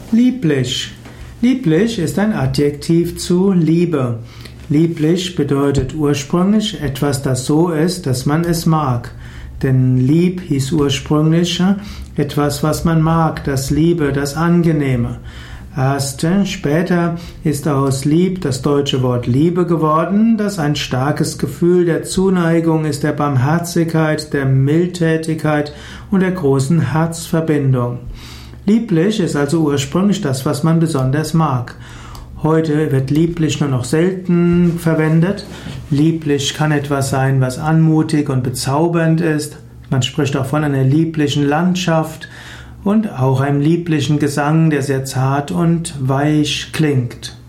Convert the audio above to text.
Lieblich. Lieblich ist ein Adjektiv zu Liebe. Lieblich bedeutet ursprünglich etwas, das so ist, dass man es mag. Denn lieb hieß ursprünglich etwas, was man mag, das Liebe, das Angenehme. Erst später ist aus lieb das deutsche Wort Liebe geworden, das ein starkes Gefühl der Zuneigung ist, der Barmherzigkeit, der Mildtätigkeit und der großen Herzverbindung. Lieblich ist also ursprünglich das, was man besonders mag. Heute wird lieblich nur noch selten verwendet. Lieblich kann etwas sein, was anmutig und bezaubernd ist. Man spricht auch von einer lieblichen Landschaft und auch einem lieblichen Gesang, der sehr zart und weich klingt.